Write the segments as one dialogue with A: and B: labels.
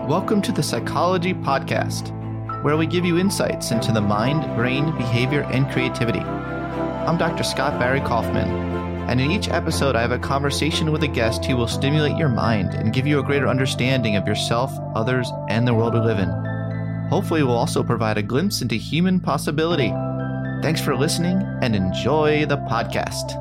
A: Welcome to the Psychology Podcast, where we give you insights into the mind, brain, behavior, and creativity. I'm Dr. Scott Barry Kaufman, and in each episode I have a conversation with a guest who will stimulate your mind and give you a greater understanding of yourself, others, and the world we live in. Hopefully we'll also provide a glimpse into human possibility. Thanks for listening and enjoy the podcast.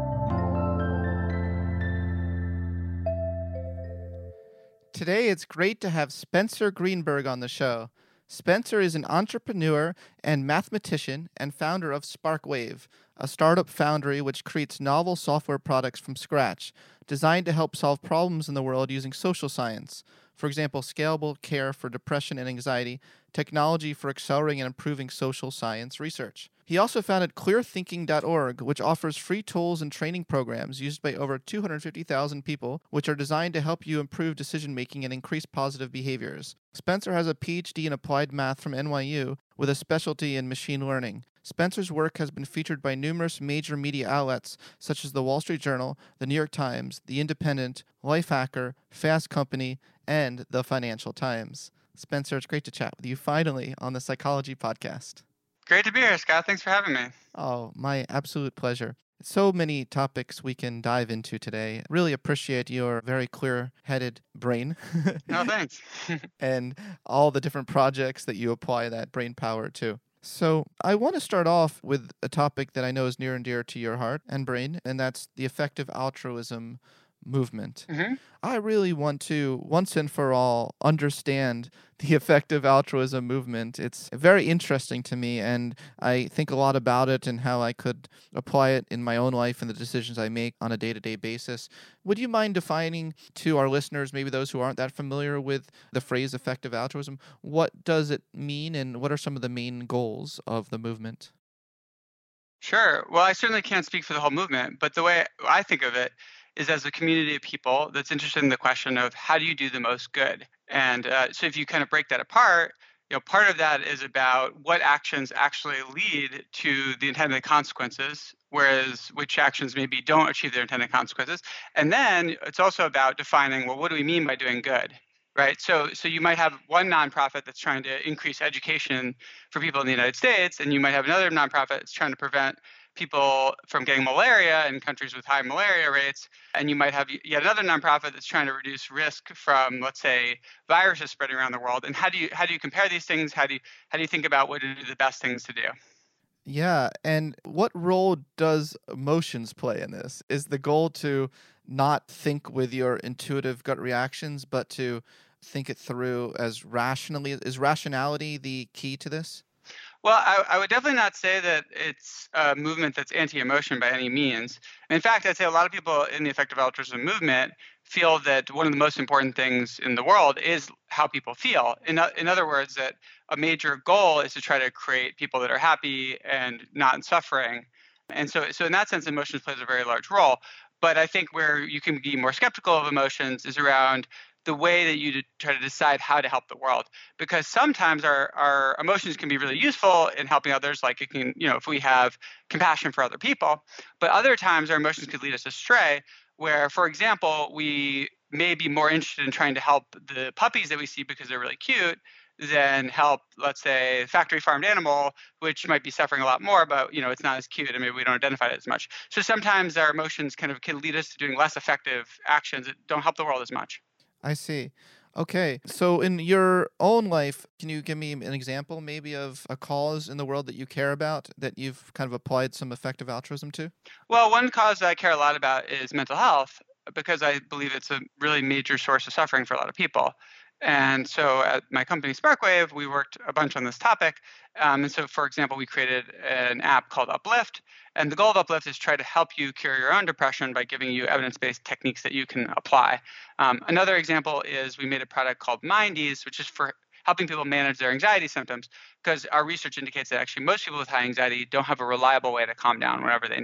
A: Today, it's great to have Spencer Greenberg on the show. Spencer is an entrepreneur and mathematician and founder of SparkWave, a startup foundry which creates novel software products from scratch, designed to help solve problems in the world using social science. For example, scalable care for depression and anxiety, technology for accelerating and improving social science research. He also founded clearthinking.org, which offers free tools and training programs used by over 250,000 people, which are designed to help you improve decision-making and increase positive behaviors. Spencer has a PhD in applied math from NYU with a specialty in machine learning. Spencer's work has been featured by numerous major media outlets such as The Wall Street Journal, The New York Times, The Independent, Lifehacker, Fast Company, and The Financial Times. Spencer, it's great to chat with you finally on the Psychology Podcast.
B: Great to be here, Scott. Thanks for having me.
A: Oh, my absolute pleasure. So many topics we can dive into today. Really appreciate your very clear-headed brain.
B: Oh, thanks.
A: And all the different projects that you apply that brain power to. So I want to start off with a topic that I know is near and dear to your heart and brain, and that's the effective altruism movement.
B: Mm-hmm.
A: I really want to, once and for all, understand the effective altruism movement. It's very interesting to me, and I think a lot about it and how I could apply it in my own life and the decisions I make on a day-to-day basis. Would you mind defining to our listeners, maybe those who aren't that familiar with the phrase effective altruism, what does it mean and what are some of the main goals of the movement?
B: Sure. Well, I certainly can't speak for the whole movement, but the way I think of it is as a community of people that's interested in the question of how do you do the most good? And so if you kind of break that apart, part of that is about what actions actually lead to the intended consequences, whereas which actions maybe don't achieve their intended consequences. And then it's also about defining, well, what do we mean by doing good? Right. So you might have one nonprofit that's trying to increase education for people in the United States, and you might have another nonprofit that's trying to prevent people from getting malaria in countries with high malaria rates. And you might have yet another nonprofit that's trying to reduce risk from, let's say, viruses spreading around the world. And how do you compare these things? How do you think about what are the best things to do?
A: Yeah, and what role does emotions play in this? Is the goal to not think with your intuitive gut reactions, but to think it through as rationally? Is rationality the key to this?
B: Well, I would definitely not say that it's a movement that's anti-emotion by any means. In fact, I'd say a lot of people in the effective altruism movement feel that one of the most important things in the world is how people feel. In other words, that a major goal is to try to create people that are happy and not in suffering. And so in that sense, emotions plays a very large role. But I think where you can be more skeptical of emotions is around the way that you try to decide how to help the world. Because sometimes our emotions can be really useful in helping others, like it can, if we have compassion for other people. But other times our emotions could lead us astray, where, for example, we may be more interested in trying to help the puppies that we see because they're really cute than help, let's say, factory farmed animal, which might be suffering a lot more, but it's not as cute and maybe we don't identify it as much. So sometimes our emotions kind of can lead us to doing less effective actions that don't help the world as much.
A: I see. Okay. So in your own life, can you give me an example maybe of a cause in the world that you care about that you've kind of applied some effective altruism to?
B: Well, one cause that I care a lot about is mental health because I believe it's a really major source of suffering for a lot of people. And so at my company, SparkWave, we worked a bunch on this topic. And so, for example, we created an app called Uplift. And the goal of Uplift is try to help you cure your own depression by giving you evidence-based techniques that you can apply. Another example is we made a product called Mindies, which is for helping people manage their anxiety symptoms, because our research indicates that actually most people with high anxiety don't have a reliable way to calm down whenever they need it.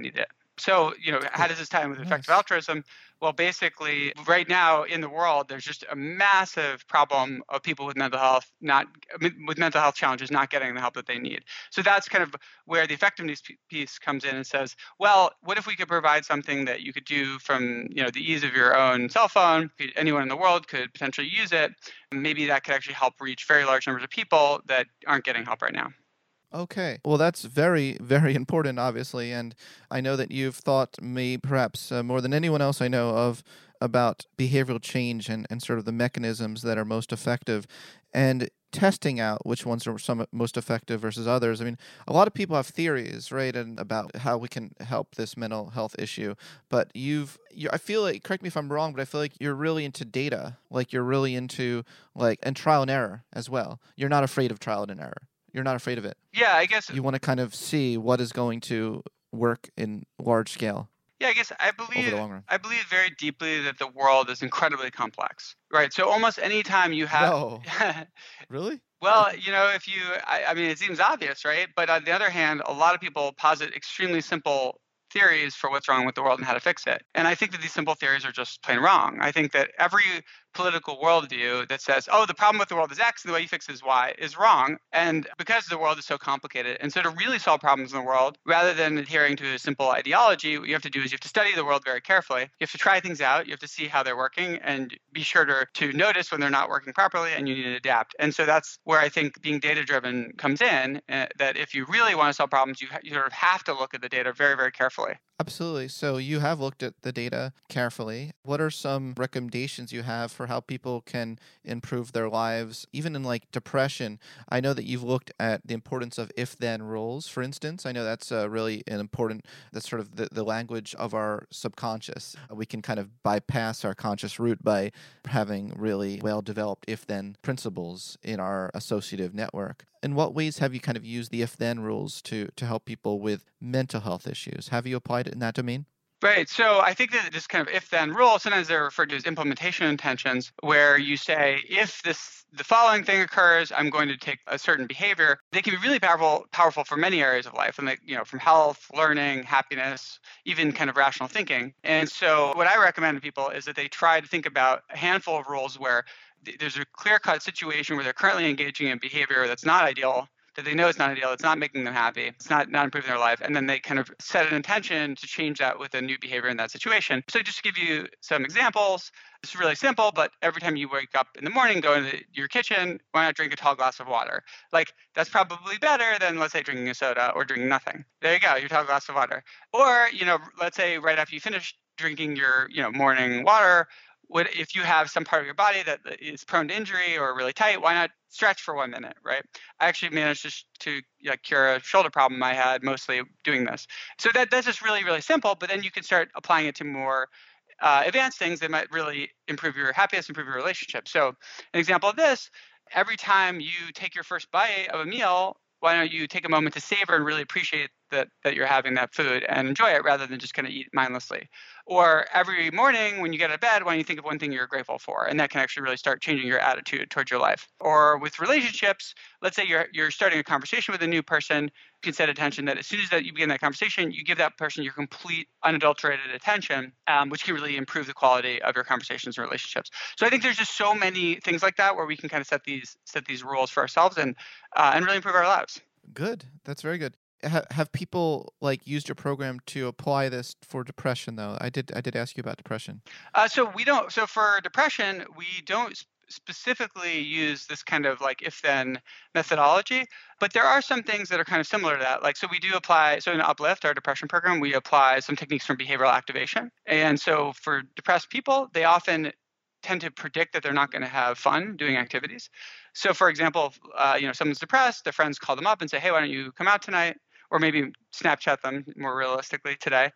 B: So, how does this tie in with effective
A: Nice.
B: altruism? Well, basically, right now in the world, there's just a massive problem of people with mental health with mental health challenges not getting the help that they need. So that's kind of where the effectiveness piece comes in and says, well, what if we could provide something that you could do from the ease of your own cell phone? Anyone in the world could potentially use it. Maybe that could actually help reach very large numbers of people that aren't getting help right now.
A: Okay. Well, that's very, very important, obviously. And I know that you've thought me perhaps more than anyone else I know of about behavioral change and sort of the mechanisms that are most effective and testing out which ones are some most effective versus others. I mean, a lot of people have theories, right, and about how we can help this mental health issue. But I feel like, correct me if I'm wrong, but I feel like you're really into data. Like you're really into and trial and error as well. You're not afraid of trial and error. You're not afraid of it.
B: Yeah, I guess.
A: You want to kind of see what is going to work in large scale
B: Yeah, I guess I
A: over
B: believe
A: the long run.
B: I believe very deeply that the world is incredibly complex, right? So almost any time you have,
A: No. Really?
B: well, if I mean, it seems obvious, right? But on the other hand, a lot of people posit extremely simple theories for what's wrong with the world and how to fix it. And I think that these simple theories are just plain wrong. I think that every political worldview that says, oh, the problem with the world is X and the way you fix it is Y is wrong. And because the world is so complicated, and so to really solve problems in the world, rather than adhering to a simple ideology, what you have to do is you have to study the world very carefully. You have to try things out. You have to see how they're working and be sure to notice when they're not working properly, and you need to adapt. And so that's where I think being data-driven comes in, that if you really want to solve problems, you sort of have to look at the data very, very carefully.
A: Absolutely. So you have looked at the data carefully. What are some recommendations you have for how people can improve their lives, even in depression? I know that you've looked at the importance of if-then rules, for instance. I know that's really an important, that's sort of the language of our subconscious. We can kind of bypass our conscious root by having really well-developed if-then principles in our associative network. In what ways have you kind of used the if-then rules to help people with mental health issues? Have you applied it in that domain?
B: Right. So I think that this kind of if-then rule, sometimes they're referred to as implementation intentions, where you say, if the following thing occurs, I'm going to take a certain behavior. They can be really powerful for many areas of life, and from health, learning, happiness, even kind of rational thinking. And so what I recommend to people is that they try to think about a handful of rules where there's a clear-cut situation where they're currently engaging in behavior that's not ideal, that they know it's not ideal, it's not making them happy, it's not improving their life, and then they kind of set an intention to change that with a new behavior in that situation. So just to give you some examples, it's really simple, but every time you wake up in the morning, go into your kitchen, why not drink a tall glass of water? That's probably better than, let's say, drinking a soda or drinking nothing. There you go, your tall glass of water. Or, let's say right after you finish drinking your, morning water, if you have some part of your body that is prone to injury or really tight, why not stretch for 1 minute, right? I actually managed to cure a shoulder problem I had mostly doing this. So that's just really, really simple, but then you can start applying it to more advanced things that might really improve your happiness, improve your relationship. So an example of this, every time you take your first bite of a meal, why don't you take a moment to savor and really appreciate that you're having that food and enjoy it rather than just kind of eat mindlessly? Or every morning when you get out of bed, why don't you think of one thing you're grateful for? And that can actually really start changing your attitude towards your life. Or with relationships, let's say you're starting a conversation with a new person, you can set attention that as soon as you begin that conversation, you give that person your complete unadulterated attention, which can really improve the quality of your conversations and relationships. So I think there's just so many things like that where we can kind of set these rules for ourselves and really improve our lives.
A: Good. That's very good. Have people used your program to apply this for depression though? I did ask you about depression.
B: So we don't. So for depression, we don't specifically use this kind of if-then methodology, but there are some things that are kind of similar to that. So we do apply. So in Uplift, our depression program, we apply some techniques from behavioral activation. And so for depressed people, they often tend to predict that they're not going to have fun doing activities. So for example, if someone's depressed, their friends call them up and say, hey, why don't you come out tonight? Or maybe Snapchat them more realistically today.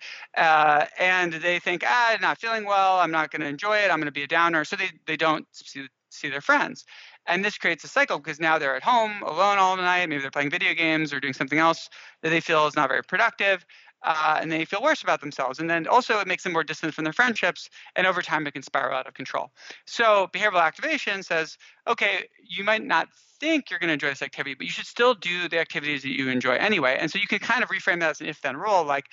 B: And they think, not feeling well, I'm not going to enjoy it, I'm going to be a downer. So they don't see their friends. And this creates a cycle because now they're at home alone all night. Maybe they're playing video games or doing something else that they feel is not very productive. And they feel worse about themselves. And then also it makes them more distant from their friendships. And over time, it can spiral out of control. So behavioral activation says, okay, you might not think you're going to enjoy this activity, but you should still do the activities that you enjoy anyway. And so you can kind of reframe that as an if-then rule.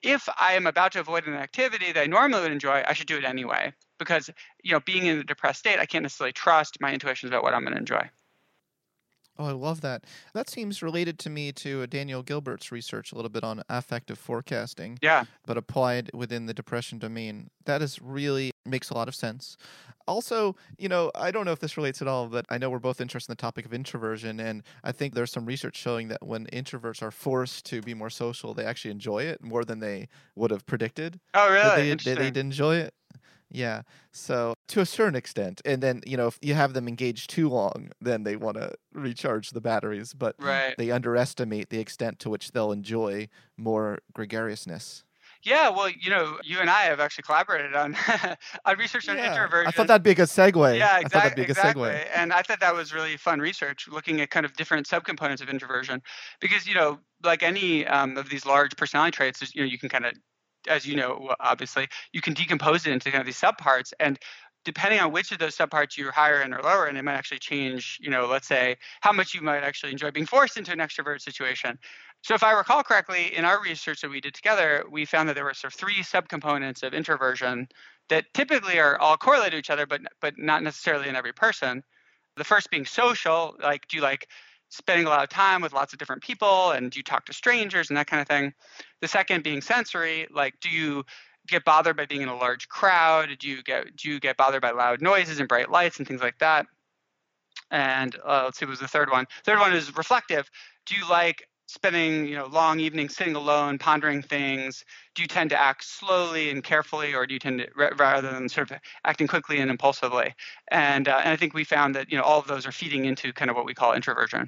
B: if I am about to avoid an activity that I normally would enjoy, I should do it anyway. Because, being in a depressed state, I can't necessarily trust my intuitions about what I'm going to enjoy.
A: Oh, I love that. That seems related to me to Daniel Gilbert's research a little bit on affective forecasting,
B: Yeah.
A: but applied within the depression domain. That is really makes a lot of sense. Also, I don't know if this relates at all, but I know we're both interested in the topic of introversion, and I think there's some research showing that when introverts are forced to be more social, they actually enjoy it more than they would have predicted.
B: Oh,
A: That
B: really?
A: they'd
B: Interesting.
A: enjoy it. Yeah. So to a certain extent, and then if you have them engaged too long, then they want to recharge the batteries, but
B: Right.
A: they underestimate the extent to which they'll enjoy more gregariousness.
B: Yeah, well, you and I have actually collaborated on on research on
A: Yeah, I thought
B: introversion.
A: that'd be a good segue.
B: Yeah,
A: I thought that'd be a good
B: exactly.
A: segue.
B: And I thought that was really fun research, looking at kind of different subcomponents of introversion, because like any of these large personality traits, you can kind of, as obviously, you can decompose it into kind of these subparts, and depending on which of those subparts you're higher in or lower in, it might actually change. Let's say how much you might actually enjoy being forced into an extrovert situation. So if I recall correctly, in our research that we did together, we found that there were sort of three subcomponents of introversion that typically are all correlated to each other, but not necessarily in every person. The first being social, like do you like spending a lot of time with lots of different people, and do you talk to strangers and that kind of thing. The second being sensory, like do you get bothered by being in a large crowd? Do you get bothered by loud noises and bright lights and things like that? And let's see, what was the third one? Third one is reflective. Do you like spending long evenings sitting alone, pondering things? Do you tend to act slowly and carefully, or do you tend to rather than sort of acting quickly and impulsively? And I think we found that all of those are feeding into kind of what we call introversion.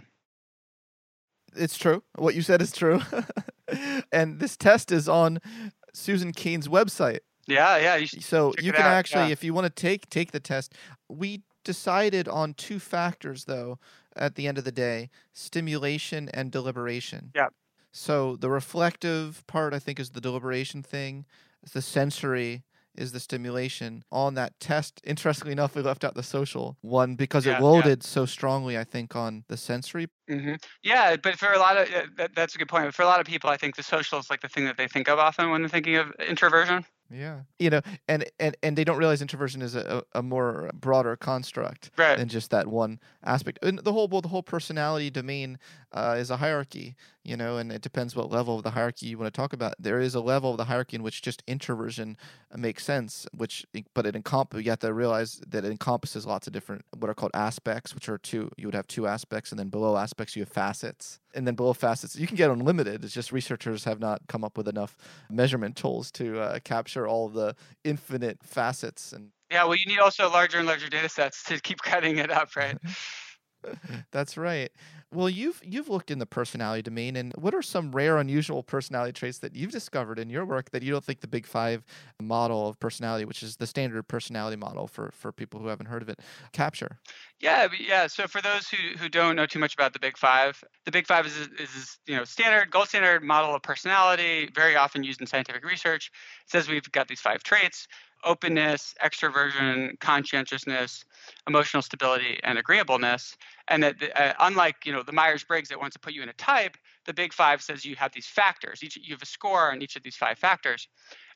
A: It's true. What you said is true. And this test is on Susan Cain's website.
B: Yeah, yeah, you should
A: So
B: check
A: you
B: it
A: can
B: out.
A: actually,
B: Yeah,
A: if you want to take the test, we decided on two factors though at the end of the day: stimulation and deliberation.
B: yeah.
A: So the reflective part, I think, is the deliberation thing. The sensory is the stimulation. On that test, interestingly enough, we left out the social one because it
B: Yeah, yeah.
A: loaded so strongly, I think, on the sensory.
B: Yeah, but for a lot of that's a good point. But for a lot of people, I think the social is like the thing that they think of often when they're thinking of introversion.
A: Yeah. And they don't realize introversion is a more broader construct
B: Right.
A: than just that one aspect. And the whole personality domain is a hierarchy, and it depends what level of the hierarchy you want to talk about. There is a level of the hierarchy in which just introversion makes sense, you have to realize that it encompasses lots of different what are called aspects, which are two. You would have two aspects, and then below aspects you have facets. And then below facets, you can get unlimited. It's just researchers have not come up with enough measurement tools to capture all the infinite facets. And
B: Yeah, well, you need also larger and larger data sets to keep cutting it up, right?
A: that's right. Well, you've looked in the personality domain, and what are some rare, unusual personality traits that you've discovered in your work that you don't think the Big Five model of personality, which is the standard personality model for people who haven't heard of it, capture?
B: Yeah. So for those who don't know too much about the Big Five is this, standard gold standard model of personality, very often used in scientific research. It says we've got these five traits: openness, extroversion, conscientiousness, emotional stability, and agreeableness. And that unlike the Myers-Briggs that wants to put you in a type, the Big Five says you have these factors. You have a score on each of these five factors.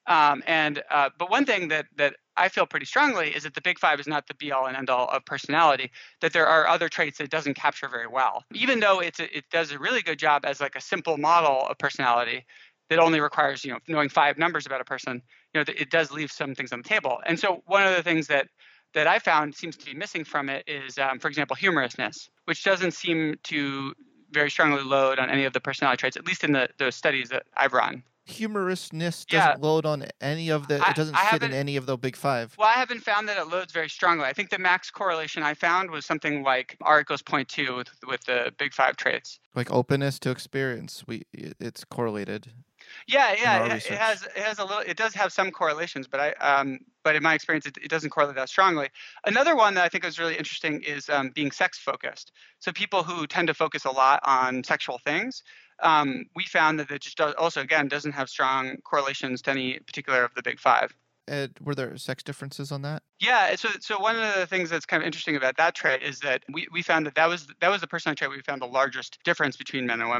B: But one thing that I feel pretty strongly is that the Big Five is not the be all and end all of personality. That there are other traits that it doesn't capture very well, even though it does a really good job as like a simple model of personality that only requires knowing five numbers about a person. It does leave some things on the table. And so one of the things that I found seems to be missing from it is, for example, humorousness, which doesn't seem to very strongly load on any of the personality traits, at least in the studies that I've run.
A: Humorousness
B: Yeah,
A: doesn't load on any of the.
B: I
A: It doesn't
B: I
A: sit in
B: haven't
A: any of the Big Five.
B: well, I haven't found that it loads very strongly. I think the max correlation I found was something like R equals zero point 0.2 with the Big Five traits.
A: Like openness to experience, it's correlated
B: Yeah,
A: in
B: yeah,
A: our
B: it has
A: research.
B: it does have some correlations, but in my experience, it doesn't correlate that strongly. Another one that I think is really interesting is being sex focused. So people who tend to focus a lot on sexual things, we found that it just also again doesn't have strong correlations to any particular of the Big Five.
A: Were there sex differences on that?
B: Yeah, so one of the things that's kind of interesting about that trait is that we found that was the personality trait we found the largest difference between men and women.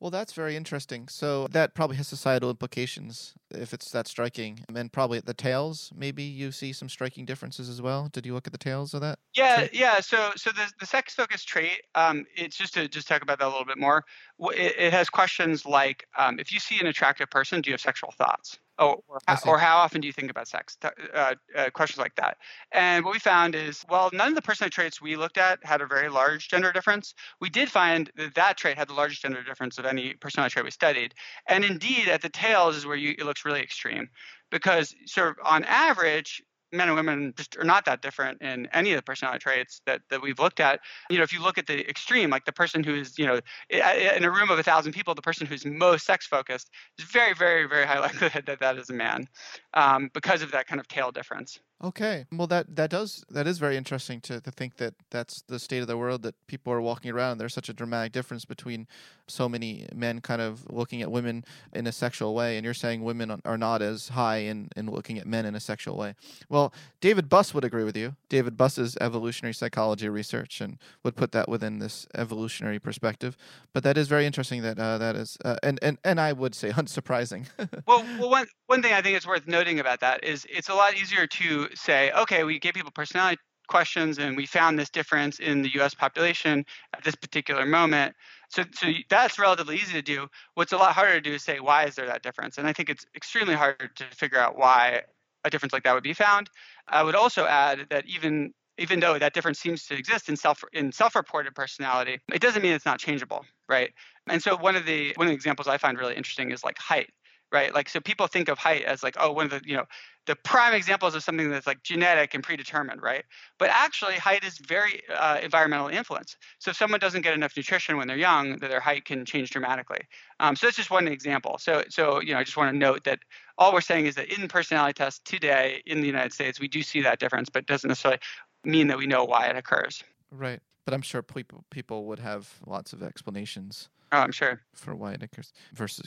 A: Well, that's very interesting. So that probably has societal implications if it's that striking. And probably at the tails, maybe you see some striking differences as well. Did you look at the tails of that
B: Yeah,
A: trait?
B: yeah. So the sex focused trait, it's just to just talk about that a little bit more. It has questions like, if you see an attractive person, do you have sexual thoughts? Oh,
A: I see.
B: or how often do you think about sex? Questions like that. And what we found is, well, none of the personality traits we looked at had a very large gender difference. We did find that that trait had the largest gender difference of any personality trait we studied. And indeed, at the tails is where it looks really extreme, because sort of on average, men and women just are not that different in any of the personality traits that we've looked at. If you look at the extreme, like the person who is, in a room of 1,000 people, the person who's most sex focused is very, very, very high likelihood that that is a man, because of that kind of tail difference.
A: Okay. Well, that is very interesting to think that that's the state of the world, that people are walking around. There's such a dramatic difference between so many men kind of looking at women in a sexual way, and you're saying women are not as high in looking at men in a sexual way. Well, David Buss would agree with you. David Buss's evolutionary psychology research and would put that within this evolutionary perspective. But that is very interesting. That is, and I would say unsurprising.
B: Well, one thing I think is worth noting about that is it's a lot easier to say, okay, we gave people personality questions and we found this difference in the U.S. population at this particular moment. So that's relatively easy to do. What's a lot harder to do is say, why is there that difference? And I think it's extremely hard to figure out why a difference like that would be found. I would also add that even though that difference seems to exist in self-reported personality, it doesn't mean it's not changeable, right? And so one of the examples I find really interesting is like height, right? Like, so people think of height as like, oh, one of the prime examples of something that's like genetic and predetermined, right? But actually, height is very environmental influence. So if someone doesn't get enough nutrition when they're young, their height can change dramatically. So that's just one example. So I just want to note that all we're saying is that in personality tests today in the United States, we do see that difference, but it doesn't necessarily mean that we know why it occurs.
A: Right. But I'm sure people would have lots of explanations.
B: Oh, I'm sure.
A: For why it occurs versus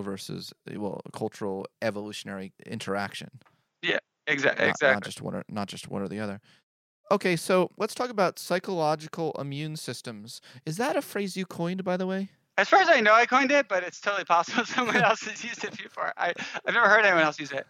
A: cultural evolutionary interaction.
B: Yeah, exactly.
A: Not just one or the other. Okay, so let's talk about psychological immune systems. Is that a phrase you coined, by the way?
B: As far as I know, I coined it, but it's totally possible someone else has used it before. I've never heard anyone else use it.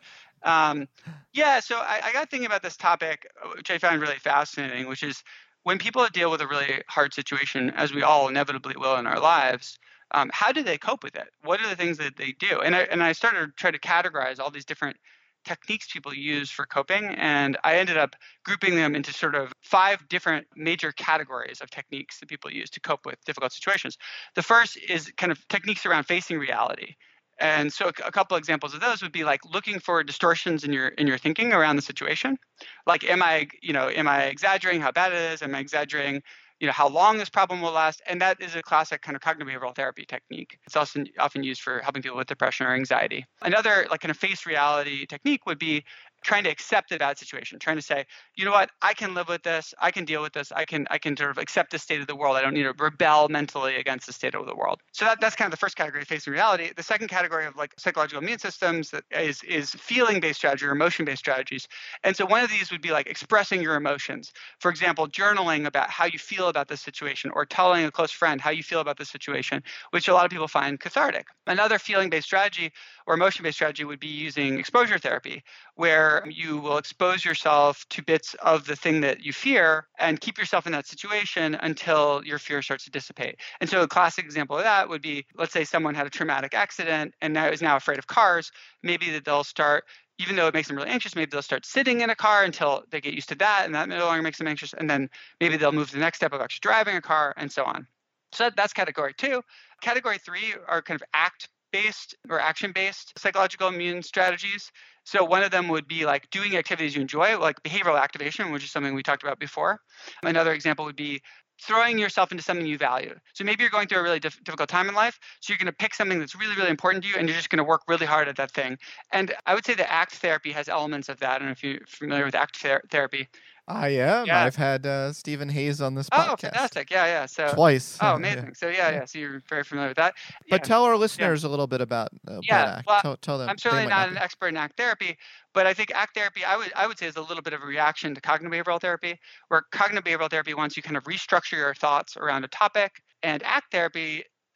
B: So I got thinking about this topic, which I found really fascinating, which is when people deal with a really hard situation, as we all inevitably will in our lives, how do they cope with it? What are the things that they do? And I started to try to categorize all these different techniques people use for coping, and I ended up grouping them into sort of 5 different major categories of techniques that people use to cope with difficult situations. The first is kind of techniques around facing reality. And so a couple examples of those would be like looking for distortions in your thinking around the situation. Like, am I exaggerating how bad it is? Am I exaggerating how long this problem will last? And that is a classic kind of cognitive behavioral therapy technique. It's also often used for helping people with depression or anxiety. Another like kind of face reality technique would be trying to accept a bad situation, trying to say, you know what, I can live with this, I can deal with this, I can sort of accept the state of the world. I don't need to rebel mentally against the state of the world. So that's kind of the first category, facing reality. The second category of like psychological immune systems that is feeling-based strategy or emotion-based strategies. And so one of these would be like expressing your emotions. For example, journaling about how you feel about this situation, or telling a close friend how you feel about this situation, which a lot of people find cathartic. Another feeling-based strategy or emotion-based strategy would be using exposure therapy, where you will expose yourself to bits of the thing that you fear and keep yourself in that situation until your fear starts to dissipate. And so a classic example of that would be, let's say someone had a traumatic accident and is now afraid of cars. Maybe that they'll start, even though it makes them really anxious, maybe they'll start sitting in a car until they get used to that, and that no longer makes them anxious. And then maybe they'll move to the next step of actually driving a car, and so on. So that's category 2. Category 3 are kind of act-based or action-based psychological immune strategies. So one of them would be like doing activities you enjoy, like behavioral activation, which is something we talked about before. Another example would be throwing yourself into something you value. So maybe you're going through a really difficult time in life, so you're going to pick something that's really, really important to you, and you're just going to work really hard at that thing. And I would say that ACT therapy has elements of that. I don't know if you're familiar with ACT therapy.
A: I am.
B: Yeah.
A: I've had Stephen Hayes on this
B: podcast.
A: Oh,
B: fantastic. Yeah. So
A: twice.
B: Oh, amazing. Yeah. So yeah. So you're very familiar with that.
A: But tell our listeners a little bit about ACT.
B: Well,
A: tell them.
B: I'm certainly not an expert in ACT therapy, but I think ACT therapy, I would say, is a little bit of a reaction to cognitive behavioral therapy, where cognitive behavioral therapy wants you kind of restructure your thoughts around a topic, and ACT therapy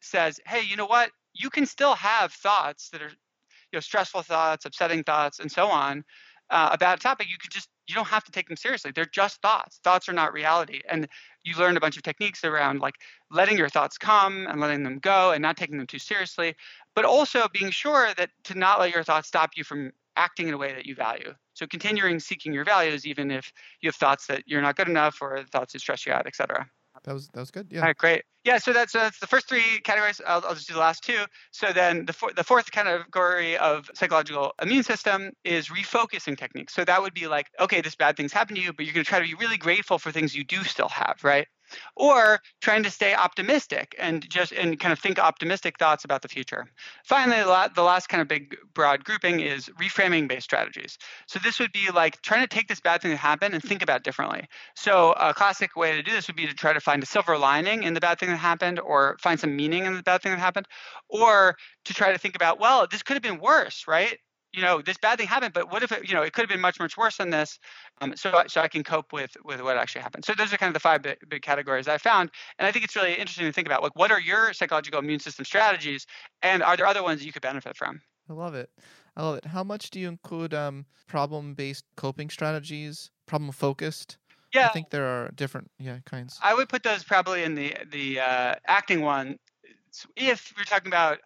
B: says, hey, you know what? You can still have thoughts that are stressful thoughts, upsetting thoughts, and so on about a topic. You don't have to take them seriously. They're just thoughts. Thoughts are not reality. And you learn a bunch of techniques around like letting your thoughts come and letting them go and not taking them too seriously, but also being sure that to not let your thoughts stop you from acting in a way that you value. So continuing seeking your values, even if you have thoughts that you're not good enough or thoughts that stress you out, et cetera.
A: That was good.
B: All
A: Yeah.
B: right, great. Yeah, so that's the first three categories. I'll just do the last two. So then the fourth category of psychological immune system is refocusing techniques. So that would be like, okay, this bad thing's happened to you, but you're going to try to be really grateful for things you do still have, right? Or trying to stay optimistic and kind of think optimistic thoughts about the future. Finally, the last kind of big broad grouping is reframing based strategies. So this would be like trying to take this bad thing that happened and think about it differently. So a classic way to do this would be to try to find a silver lining in the bad thing that happened, or find some meaning in the bad thing that happened, or to try to think about, well, this could have been worse, right? This bad thing happened, but what if it could have been much, much worse than this? So I can cope with what actually happened. So those are kind of the five big categories I found. And I think it's really interesting to think about, like, what are your psychological immune system strategies? And are there other ones you could benefit from?
A: I love it. How much do you include problem-based coping strategies, problem-focused?
B: Yeah,
A: I think there are different kinds.
B: I would put those probably in the acting one. If we're talking about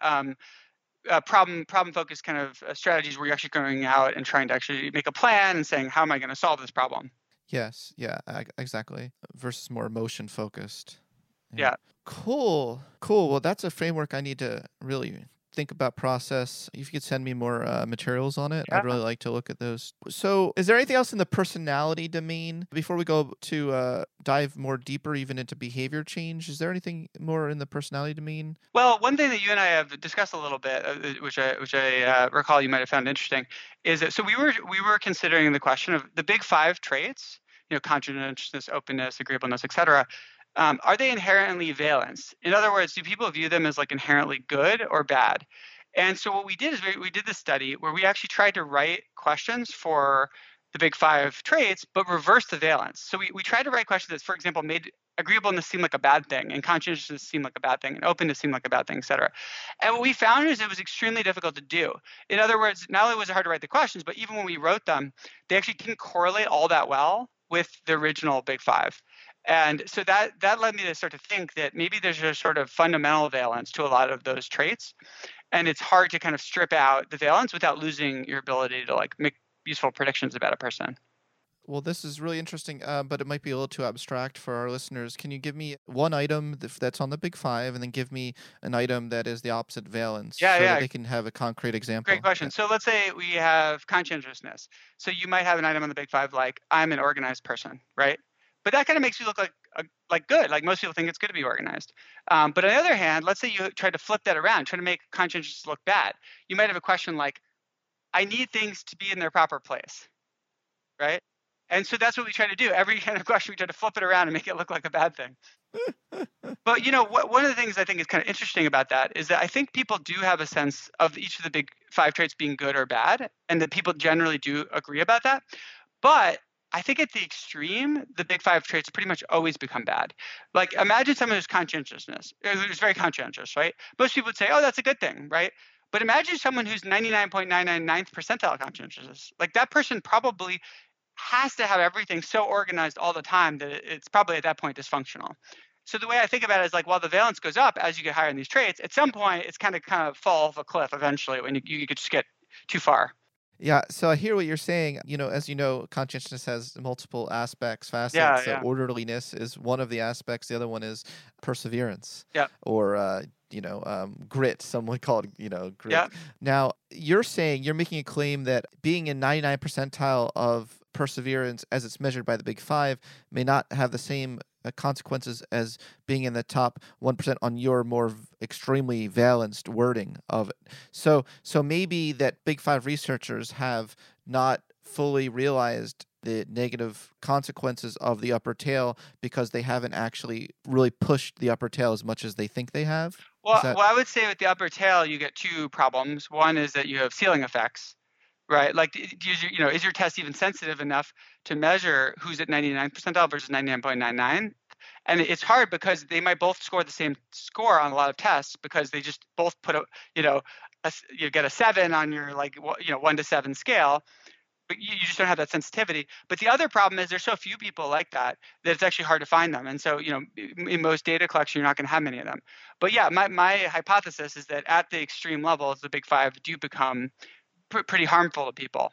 B: problem focused kind of strategies where you're actually going out and trying to actually make a plan and saying, how am I going to solve this problem?
A: Yes, yeah, exactly. Versus more emotion focused.
B: Yeah.
A: Cool. Well, that's a framework I need to really think about, process. If you could send me more materials on it,
B: Yeah.
A: I'd really like to look at those. So is there anything else in the personality domain before we go to dive more deeper even into behavior change? Is there anything more in the personality domain?
B: Well, one thing that you and I have discussed a little bit, which I recall you might have found interesting, is that so we were considering the question of the big five traits, conscientiousness, openness, agreeableness, etc. Are they inherently valenced? In other words, do people view them as like inherently good or bad? And so what we did is we did this study where we actually tried to write questions for the big five traits, but reverse the valence. So we tried to write questions that, for example, made agreeableness seem like a bad thing, and conscientiousness seem like a bad thing, and openness seem like a bad thing, et cetera. And what we found is it was extremely difficult to do. In other words, not only was it hard to write the questions, but even when we wrote them, they actually didn't correlate all that well with the original big five. And so that led me to start to think that maybe there's a sort of fundamental valence to a lot of those traits. And it's hard to kind of strip out the valence without losing your ability to like make useful predictions about a person.
A: Well, this is really interesting, but it might be a little too abstract for our listeners. Can you give me one item that's on the big five, and then give me an item that is the opposite valence, that they can have a concrete example?
B: Great question.
A: Yeah.
B: So let's say we have conscientiousness. So you might have an item on the big five like, I'm an organized person, right? But that kind of makes you look like good. Like most people think it's good to be organized. But on the other hand, let's say you try to flip that around, try to make conscientiousness look bad. You might have a question like, I need things to be in their proper place, right? And so that's what we try to do. Every kind of question, we try to flip it around and make it look like a bad thing. But one of the things I think is kind of interesting about that is that I think people do have a sense of each of the big five traits being good or bad, and that people generally do agree about that. But I think at the extreme, the big five traits pretty much always become bad. Like imagine someone who's who's very conscientious, right? Most people would say, oh, that's a good thing, right? But imagine someone who's 99.999th percentile conscientious. Like that person probably has to have everything so organized all the time that it's probably at that point dysfunctional. So the way I think about it is like, while the valence goes up as you get higher in these traits, at some point it's kind of fall off a cliff eventually when you could just get too far.
A: Yeah, so I hear what you're saying. As you know, conscientiousness has multiple aspects, facets.
B: Yeah,
A: So
B: yeah.
A: orderliness is one of the aspects. The other one is perseverance.
B: Yeah.
A: Or grit. Some would call it, grit.
B: Yeah.
A: Now, you're making a claim that being in 99 percentile of perseverance as it's measured by the big five may not have the same consequences as being in the top 1% on your more extremely valenced wording of it. So maybe that big five researchers have not fully realized the negative consequences of the upper tail because they haven't actually really pushed the upper tail as much as they think they have.
B: Well, I would say with the upper tail, you get two problems. One is that you have ceiling effects, right? Like, is your test even sensitive enough to measure who's at 99th percentile versus 99.99? And it's hard because they might both score the same score on a lot of tests because they just both put you get a 7 on your 1 to 7 scale, but you just don't have that sensitivity. But the other problem is there's so few people like that it's actually hard to find them. And so, in most data collection, you're not going to have many of them. But yeah, my hypothesis is that at the extreme levels, the big five do become pretty harmful to people.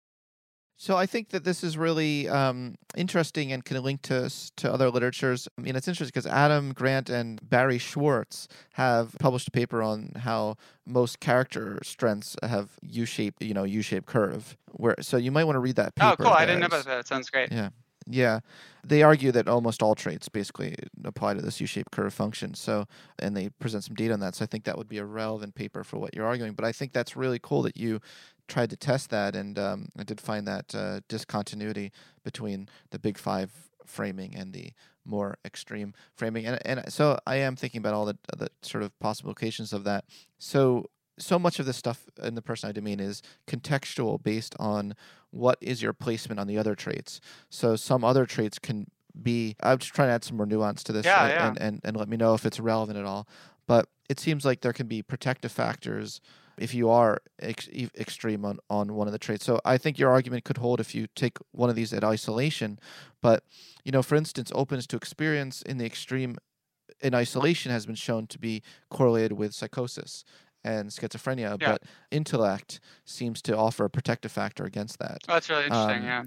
A: So I think that this is really interesting and can link to other literatures. I mean, it's interesting because Adam Grant and Barry Schwartz have published a paper on how most character strengths have U-shaped curve. So you might want to read that paper.
B: Oh, cool! I didn't know about that. It sounds great.
A: Yeah. They argue that almost all traits basically apply to this U-shaped curve function. So, and they present some data on that. So I think that would be a relevant paper for what you're arguing. But I think that's really cool that you tried to test that, and I did find that discontinuity between the big five framing and the more extreme framing. And so I am thinking about all the sort of possible locations of that. So much of this stuff in the personality domain is contextual based on what is your placement on the other traits. So some other traits can be, I'm just trying to add some more nuance to this and let me know if it's relevant at all. But it seems like there can be protective factors if you are extreme on one of the traits. So I think your argument could hold if you take one of these at isolation. But, for instance, openness to experience in the extreme in isolation has been shown to be correlated with psychosis and schizophrenia, but intellect seems to offer a protective factor against that.
B: Oh, that's really interesting,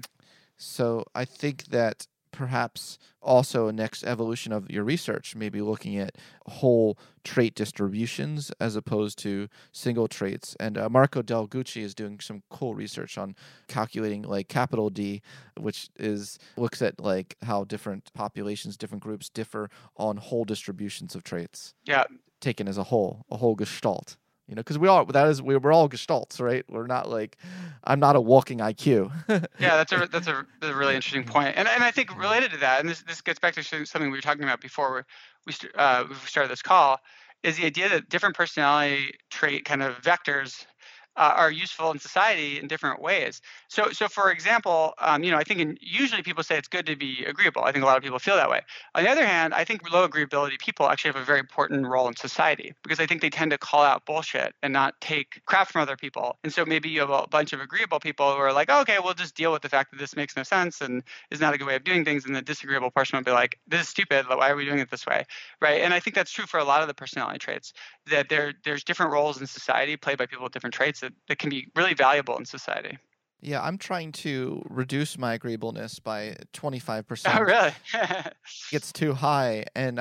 A: So I think that perhaps also a next evolution of your research, maybe looking at whole trait distributions as opposed to single traits. And Marco Del Gucci is doing some cool research on calculating capital D, which looks at how different populations, different groups differ on whole distributions of traits.
B: Yeah.
A: Taken as a whole gestalt. Because we're all gestalts, right? We're not I'm not a walking IQ.
B: Yeah, that's a really interesting point. And I think related to that, and this gets back to something we were talking about before we started this call, is the idea that different personality trait kind of vectors are useful in society in different ways. So for example, I think usually people say it's good to be agreeable. I think a lot of people feel that way. On the other hand, I think low agreeability people actually have a very important role in society because I think they tend to call out bullshit and not take crap from other people. And so maybe you have a bunch of agreeable people who are like, oh, okay, we'll just deal with the fact that this makes no sense and is not a good way of doing things. And the disagreeable person will be like, this is stupid. Why are we doing it this way? Right? And I think that's true for a lot of the personality traits, that there's different roles in society played by people with different traits that can be really valuable in society.
A: Yeah, I'm trying to reduce my agreeableness by 25%.
B: Oh, really?
A: It's too high. And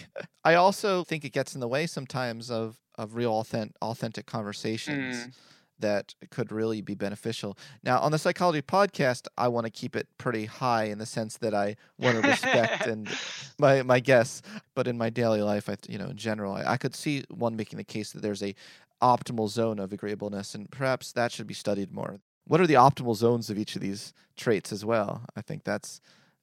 A: I also think it gets in the way sometimes of real authentic conversations that could really be beneficial. Now, on the Psychology Podcast, I want to keep it pretty high in the sense that I want to respect and my guests. But in my daily life, in general, I could see one making the case that there's a optimal zone of agreeableness, and perhaps that should be studied more. What are the optimal zones of each of these traits as well? I think that's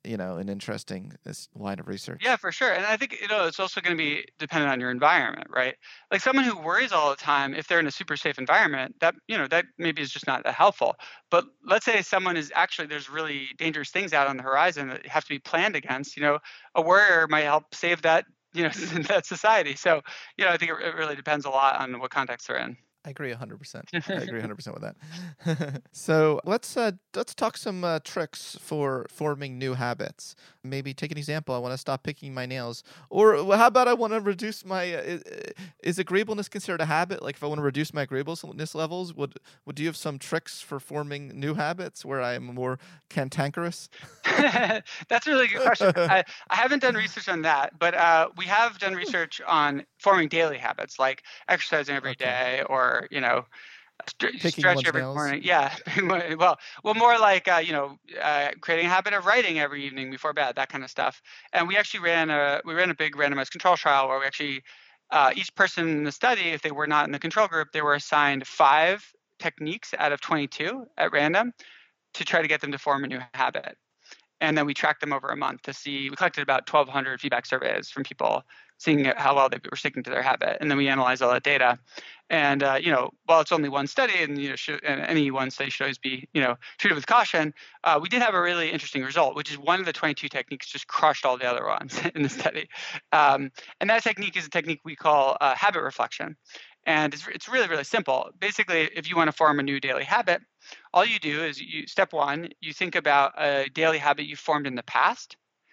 A: an interesting line of research.
B: Yeah, for sure. And I think it's also going to be dependent on your environment, right? Like someone who worries all the time, if they're in a super safe environment, that that maybe is just not that helpful. But let's say someone is actually, there's really dangerous things out on the horizon that have to be planned against. A worrier might help save that that society. So, I think it really depends a lot on what context they're in.
A: I agree 100%. I agree 100% with that. So let's talk some tricks for forming new habits. Maybe take an example. I want to stop picking my nails. Or how about I want to reduce my... is agreeableness considered a habit? Like if I want to reduce my agreeableness levels, would you have some tricks for forming new habits where I am more cantankerous?
B: That's a really good question. I haven't done research on that, but we have done research on forming daily habits like exercising every day or stretch every morning. Yeah. well, more like creating a habit of writing every evening before bed, that kind of stuff. And we actually ran a big randomized control trial where we actually each person in the study, if they were not in the control group, they were assigned 5 techniques out of 22 at random to try to get them to form a new habit. And then we tracked them over a month to see, we collected about 1,200 feedback surveys from people, seeing how well they were sticking to their habit. And then we analyzed all that data. And, while it's only one study and, and any one study should always be, treated with caution, we did have a really interesting result, which is one of the 22 techniques just crushed all the other ones in the study. And that technique is a technique we call habit reflection. And it's really, really simple. Basically, if you want to form a new daily habit, all you do is step one, you think about a daily habit you formed in the past.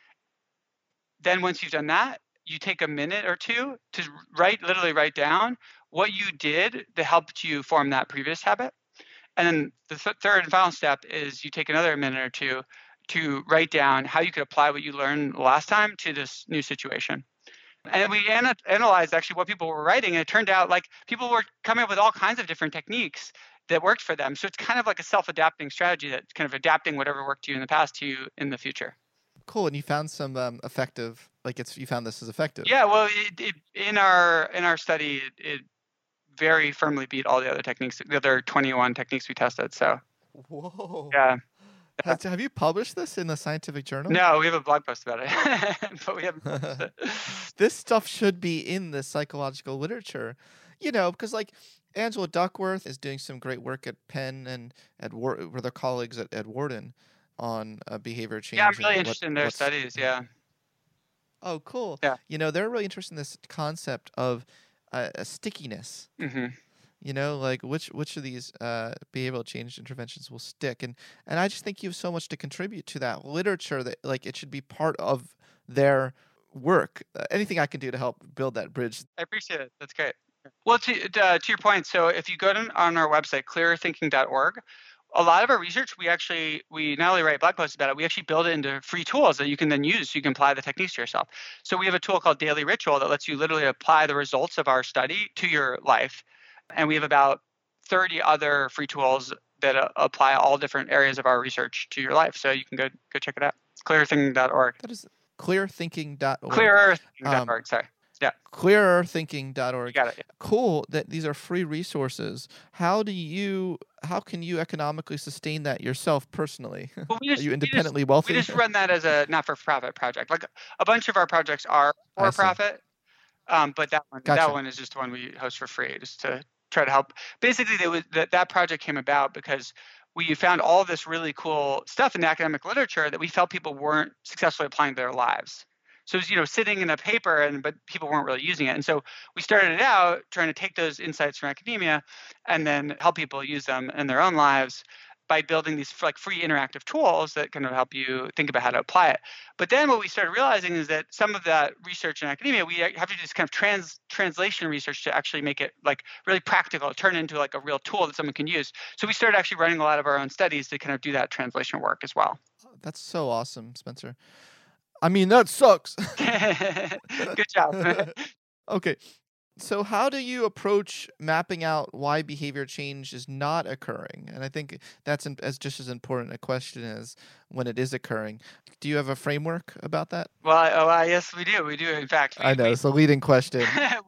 B: Then once you've done that, you take a minute or two to literally write down what you did that helped you form that previous habit. And then the third and final step is you take another minute or two to write down how you could apply what you learned last time to this new situation. And we analyzed actually what people were writing, and it turned out like people were coming up with all kinds of different techniques that worked for them. So it's kind of like a self-adapting strategy that's kind of adapting whatever worked to you in the past to you in the future.
A: Cool. And you found some effective, you found this is effective.
B: Yeah, well, in our study, it very firmly beat all the other techniques, the other 21 techniques we tested. So,
A: whoa.
B: Yeah.
A: Have you published this in the scientific journal?
B: No, we have a blog post about it, but we haven't published it.
A: This stuff should be in the psychological literature, because like Angela Duckworth is doing some great work at Penn and with their colleagues at Wharton on behavior change.
B: Yeah, I'm really interested in their studies. Yeah.
A: Oh, cool.
B: Yeah.
A: They're really interested in this concept of a stickiness.
B: Mm-hmm.
A: Like which of these behavioral change interventions will stick, and I just think you have so much to contribute to that literature that like it should be part of their work. Anything I can do to help build that bridge.
B: I appreciate it. That's great. Well, to your point, so if you go on our website, clearerthinking.org, a lot of our research, we not only write blog posts about it, we actually build it into free tools that you can then use so you can apply the techniques to yourself. So we have a tool called Daily Ritual that lets you literally apply the results of our study to your life. And we have about 30 other free tools that apply all different areas of our research to your life. So you can go check it out. It's clearerthinking.org.
A: That is clearerthinking.org.
B: Clearerthinking.org, sorry. Yeah.
A: Clearerthinking.org.
B: You got it. Yeah.
A: Cool that these are free resources. How can you economically sustain that yourself personally?
B: Well,
A: are you independently wealthy?
B: We just run that as a not-for-profit project. Like a bunch of our projects are for-profit, but that one is just one we host for free, just to try to help. Basically, that project came about because we found all this really cool stuff in the academic literature that we felt people weren't successfully applying to their lives. So it was, sitting in a paper, but people weren't really using it. And so we started it out trying to take those insights from academia and then help people use them in their own lives by building these like free interactive tools that kind of help you think about how to apply it. But then what we started realizing is that some of that research in academia, we have to do this kind of translation research to actually make it like really practical, turn it into like a real tool that someone can use. So we started actually running a lot of our own studies to kind of do that translation work as well.
A: That's so awesome, Spencer. I mean, that sucks.
B: Good job.
A: Okay. So how do you approach mapping out why behavior change is not occurring? And I think that's just as important a question as when it is occurring. Do you have a framework about that?
B: Well, yes, we do. We do. In fact,
A: I know it's a leading question.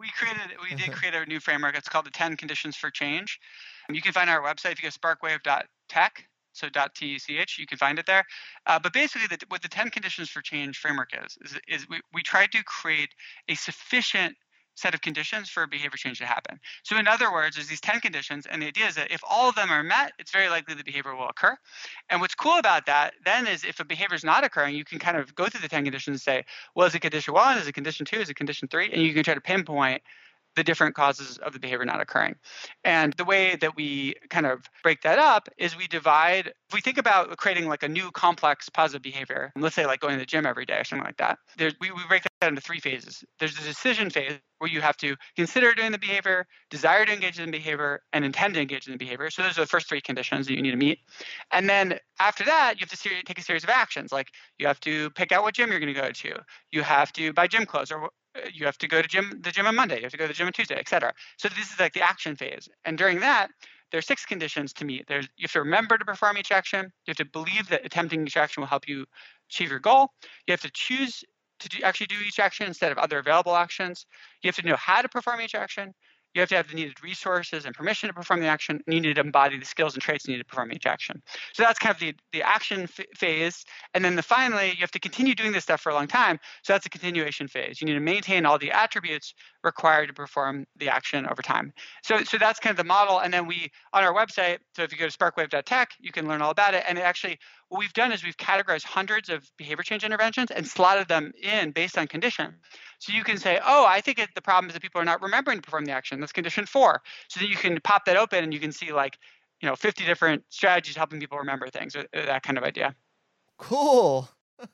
B: We did create a new framework. It's called the 10 Conditions for Change. You can find our website if you go sparkwave.tech. So .tech, you can find it there. But basically, what the 10 Conditions for Change framework is we tried to create a sufficient set of conditions for behavior change to happen. So in other words, there's these 10 conditions, and the idea is that if all of them are met, it's very likely the behavior will occur. And what's cool about that then is if a behavior is not occurring, you can kind of go through the 10 conditions and say, well, is it condition 1? Is it condition 2? Is it condition 3? And you can try to pinpoint the different causes of the behavior not occurring. And the way that we kind of break that up is we divide, if we think about creating like a new complex positive behavior, let's say like going to the gym every day or something like that, we break that into 3 phases. There's the decision phase where you have to consider doing the behavior, desire to engage in the behavior, and intend to engage in the behavior. So those are the first 3 conditions that you need to meet. And then after that, you have to take a series of actions. Like you have to pick out what gym you're going to go to. You have to buy gym clothes, or you have to go to the gym on Monday. You have to go to the gym on Tuesday, et cetera. So this is like the action phase. And during that, there are 6 conditions to meet. You have to remember to perform each action. You have to believe that attempting each action will help you achieve your goal. You have to choose to actually do each action instead of other available actions. You have to know how to perform each action. You You have to have the needed resources and permission to perform the action, and you need to embody the skills and traits needed to perform each action. So that's kind of the action phase. And then finally, you have to continue doing this stuff for a long time. So that's a continuation phase. You need to maintain all the attributes required to perform the action over time. So that's kind of the model. And then we, on our website, so if you go to sparkwave.tech, you can learn all about it. And actually, what we've done is we've categorized hundreds of behavior change interventions and slotted them in based on condition. So you can say, oh, I think the problem is that people are not remembering to perform the action. That's condition 4. So then you can pop that open and you can see 50 different strategies helping people remember things, or that kind of idea.
A: Cool.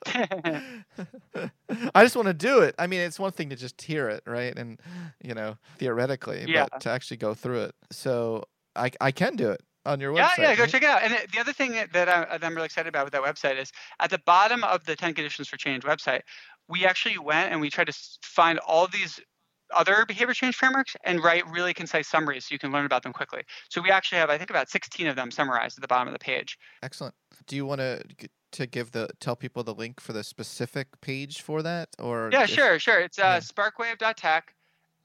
A: I just want to do it. I mean, it's one thing to just hear it, right? And, theoretically, but to actually go through it. So I can do it on your website.
B: Yeah, go check it out. And the other thing that I'm really excited about with that website is at the bottom of the 10 Conditions for Change website, we actually went and we tried to find all these other behavior change frameworks and write really concise summaries so you can learn about them quickly. So we actually have, I think, about 16 of them summarized at the bottom of the page.
A: Excellent. Do you want to tell people the link for the specific page for that? Or
B: yeah, sure. It's sparkwave.tech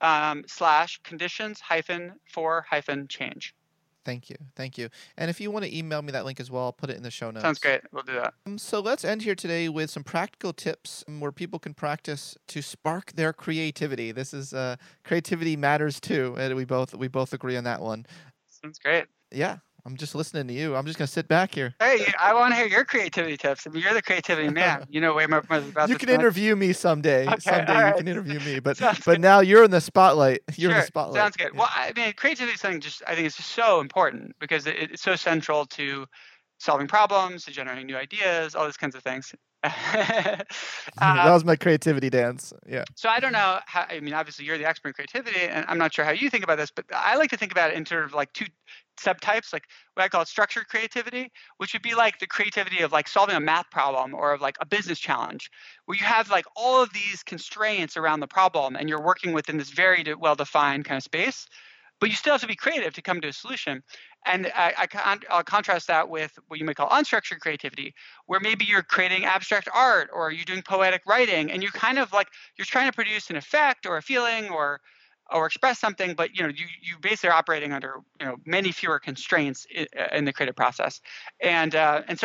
B: /conditions-for-change.
A: Thank you. And if you want to email me that link as well, I'll put it in the show notes.
B: Sounds great. We'll do that.
A: So let's end here today with some practical tips where people can practice to spark their creativity. This is creativity matters too, and we both agree on that one.
B: Sounds great.
A: Yeah. I'm just listening to you. I'm just going to sit back here.
B: Hey, I want to hear your creativity tips. I mean, you're the creativity man. You know way more about this.
A: You can interview me someday.
B: Okay,
A: someday you can interview me. But now you're in the spotlight. You're in the spotlight.
B: Sounds good. Well, I mean, creativity is something I think it's just so important because it's so central to solving problems, to generating new ideas, all these kinds of things.
A: That was my creativity dance. Yeah.
B: So I don't know how, I mean, obviously you're the expert in creativity, and I'm not sure how you think about this, but I like to think about it in sort of like two subtypes, like what I call structured creativity, which would be like the creativity of like solving a math problem or of like a business challenge, where you have like all of these constraints around the problem and you're working within this very well-defined kind of space, but you still have to be creative to come to a solution. And I'll contrast that with what you might call unstructured creativity, where maybe you're creating abstract art or you're doing poetic writing, and you're kind of like you're trying to produce an effect or a feeling or express something, but you basically are operating under many fewer constraints in the creative process. And so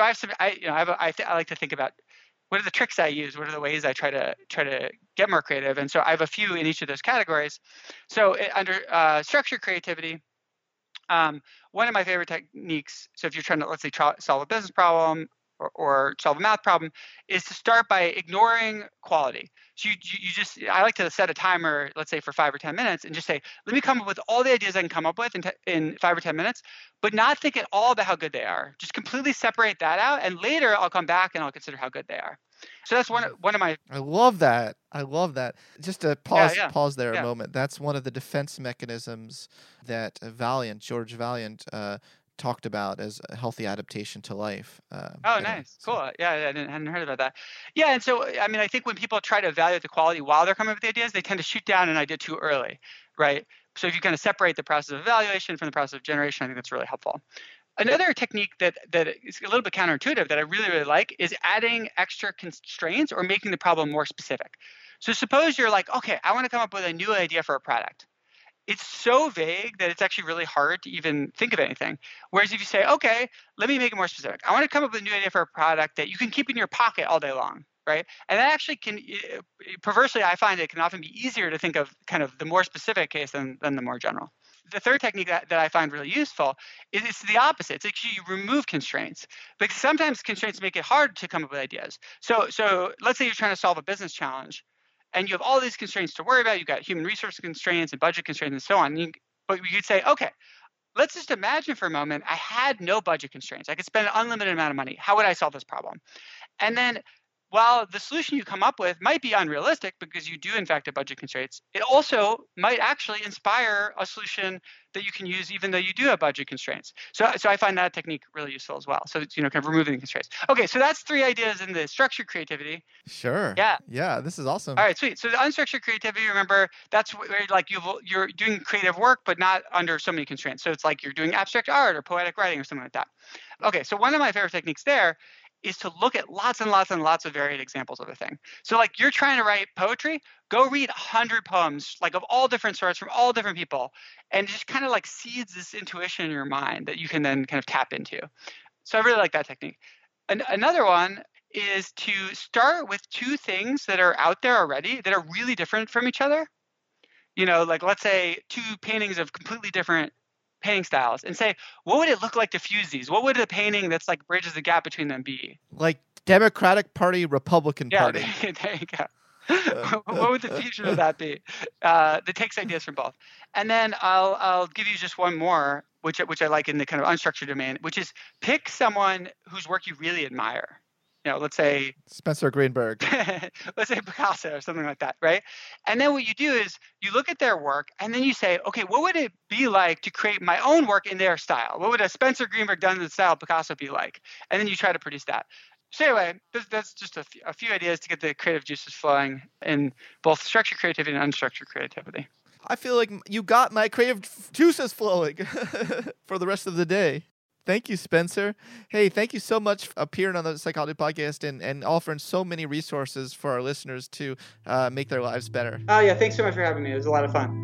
B: I like to think about what are the tricks I use, what are the ways I try to get more creative, and so I have a few in each of those categories. So under structured creativity. One of my favorite techniques, so if you're trying to, let's say, solve a business problem or solve a math problem, is to start by ignoring quality. So I like to set a timer, let's say for 5 or 10 minutes, and just say, let me come up with all the ideas I can come up with in 5 or 10 minutes, but not think at all about how good they are. Just completely separate that out, and later I'll come back and I'll consider how good they are. So that's one of my.
A: I love that. Just to pause there a moment. That's one of the defense mechanisms that George Valiant, talked about as a healthy adaptation to life.
B: Nice. Cool. Yeah, I hadn't heard about that. Yeah, and so, I mean, I think when people try to evaluate the quality while they're coming up with the ideas, they tend to shoot down an idea too early, right? So if you kind of separate the process of evaluation from the process of generation, I think that's really helpful. Another technique that is a little bit counterintuitive that I really, really like is adding extra constraints or making the problem more specific. So suppose you're like, okay, I want to come up with a new idea for a product. It's so vague that it's actually really hard to even think of anything. Whereas if you say, okay, let me make it more specific. I want to come up with a new idea for a product that you can keep in your pocket all day long, right? And that actually can, perversely, I find it can often be easier to think of kind of the more specific case than the more general. The third technique that I find really useful is it's the opposite. It's actually you remove constraints, because sometimes constraints make it hard to come up with ideas. So let's say you're trying to solve a business challenge and you have all these constraints to worry about. You've got human resource constraints and budget constraints and so on. But you could say, okay, let's just imagine for a moment I had no budget constraints. I could spend an unlimited amount of money. How would I solve this problem? And then while the solution you come up with might be unrealistic because you do in fact have budget constraints, it also might actually inspire a solution that you can use even though you do have budget constraints. So I find that technique really useful as well. So it's, kind of removing the constraints. Okay, so that's 3 ideas in the structured creativity.
A: Sure. Yeah, this is awesome.
B: All right, sweet. So the unstructured creativity, remember, that's where like you're doing creative work but not under so many constraints. So it's like you're doing abstract art or poetic writing or something like that. Okay, so one of my favorite techniques there is to look at lots and lots and lots of varied examples of a thing. So like you're trying to write poetry, go read 100 poems, like of all different sorts from all different people, and just kind of like seeds this intuition in your mind that you can then kind of tap into. So I really like that technique. Another one is to start with two things that are out there already that are really different from each other. You know, like let's say two paintings of completely different painting styles, and say, what would it look like to fuse these? What would a painting that's like bridges the gap between them be?
A: Like Democratic Party, Republican Party.
B: Yeah, there you go. What would the fusion of that be? That takes ideas from both. And then I'll give you just one more, which I like in the kind of unstructured domain, which is pick someone whose work you really admire. You know, let's say
A: Spencer Greenberg.
B: Let's say Picasso or something like that, right? And then what you do is you look at their work and then you say, okay, what would it be like to create my own work in their style? What would a Spencer Greenberg done in the style of Picasso be like? And then you try to produce that. So anyway, that's just a few ideas to get the creative juices flowing in both structured creativity and unstructured creativity.
A: I feel like you got my creative juices flowing for the rest of the day. Thank you, Spencer. Hey, thank you so much for appearing on the Psychology Podcast and offering so many resources for our listeners to make their lives better.
B: Oh, yeah. Thanks so much for having me. It was a lot of fun.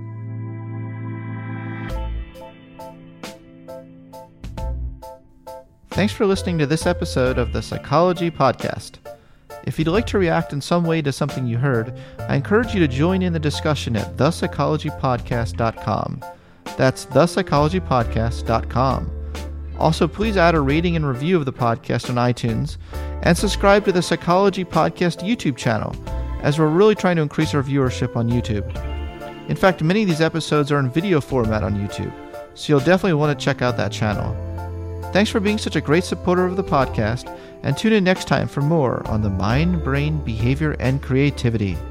A: Thanks for listening to this episode of the Psychology Podcast. If you'd like to react in some way to something you heard, I encourage you to join in the discussion at thepsychologypodcast.com. That's thepsychologypodcast.com. Also, please add a rating and review of the podcast on iTunes, and subscribe to the Psychology Podcast YouTube channel, as we're really trying to increase our viewership on YouTube. In fact, many of these episodes are in video format on YouTube, so you'll definitely want to check out that channel. Thanks for being such a great supporter of the podcast, and tune in next time for more on the mind, brain, behavior, and creativity.